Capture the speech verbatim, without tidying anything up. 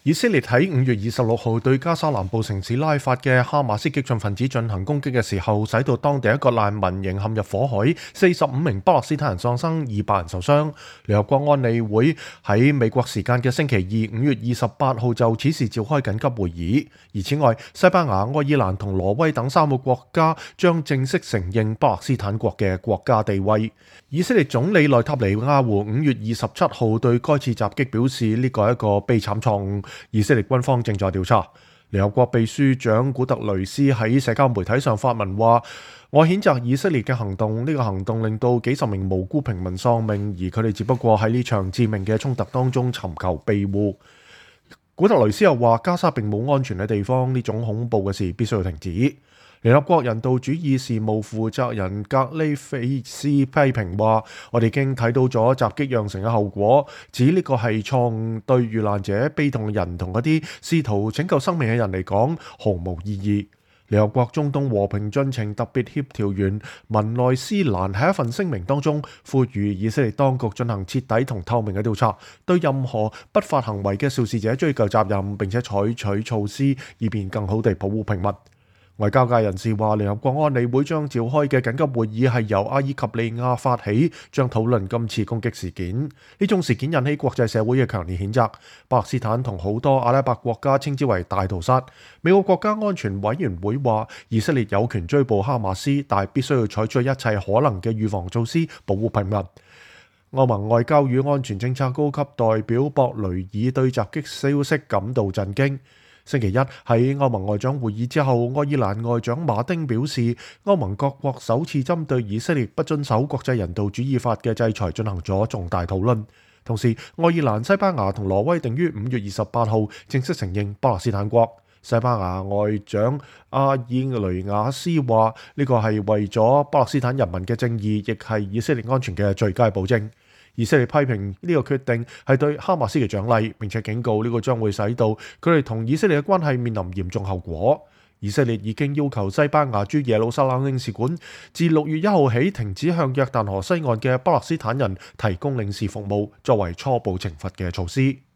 以色列喺五月二十六號對加沙南部城市拉法嘅哈馬斯激進分子進行攻擊嘅時候，使到當地一個難民營陷入火海，四十五名巴勒斯坦人喪生，二百人受傷。聯合國安理會喺美國時間嘅星期二五月二十八號就此事召開緊急會議。而此外，西班牙、愛爾蘭同挪威等三個國家將正式承認巴勒斯坦國嘅國家地位。以色列總理內塔尼亞胡五月二十七號對該次襲擊表示，呢個係一個悲慘錯誤。以色列軍方正在調查。聯合國秘書長古特雷斯喺社交媒體上發文話：我譴責以色列嘅行動，呢個行動令到幾十名無辜平民喪命，而佢哋只不過喺呢場致命嘅衝突當中尋求庇護。古特雷斯又話：加沙並冇安全嘅地方，呢種恐怖嘅事必須要停止。聯合國人道主義事務負責人格里菲斯批評話：我哋已經睇到咗襲擊釀成嘅後果，指呢個係錯誤，對遇難者、悲痛嘅人同嗰啲試圖拯救生命嘅人嚟講毫無意義。聯合國中東和平進程特別協調員文內斯蘭喺一份聲明當中呼籲以色列當局進行徹底同透明嘅調查，對任何不法行為嘅肇事者追究責任，並且採取措施以便更好地保護平民。外交界人士話，聯合國安理會將召開嘅緊急會議係由阿爾及利亞發起，將討論今次攻擊事件。呢種事件引起國際社會嘅強烈譴責。巴勒斯坦同好多阿拉伯國家稱之為大屠殺。美國國家安全委員會話，以色列有權追捕哈馬斯，但必須要採取一切可能嘅預防措施，保護平民。歐盟外交與安全政策高級代表博雷爾對襲擊消息感到震驚。星期一喺歐盟外長會議之後，愛爾蘭外長馬丁表示，歐盟各國首次針對以色列不遵守國際人道主義法嘅制裁進行咗重大討論。同時，愛爾蘭、西班牙同挪威定於五月二十八號正式承認巴勒斯坦國。西班牙外長阿爾雷亞斯話：呢個係為咗巴勒斯坦人民嘅正義，亦係以色列安全嘅最佳保證。以色列批評呢個決定係對哈馬斯嘅獎勵，並且警告呢個將會使到佢哋同以色列嘅關係面臨嚴重後果。以色列已經要求西班牙駐耶路撒冷領事館自六月一號起停止向約旦河西岸嘅巴勒斯坦人提供領事服務，作為初步懲罰嘅措施。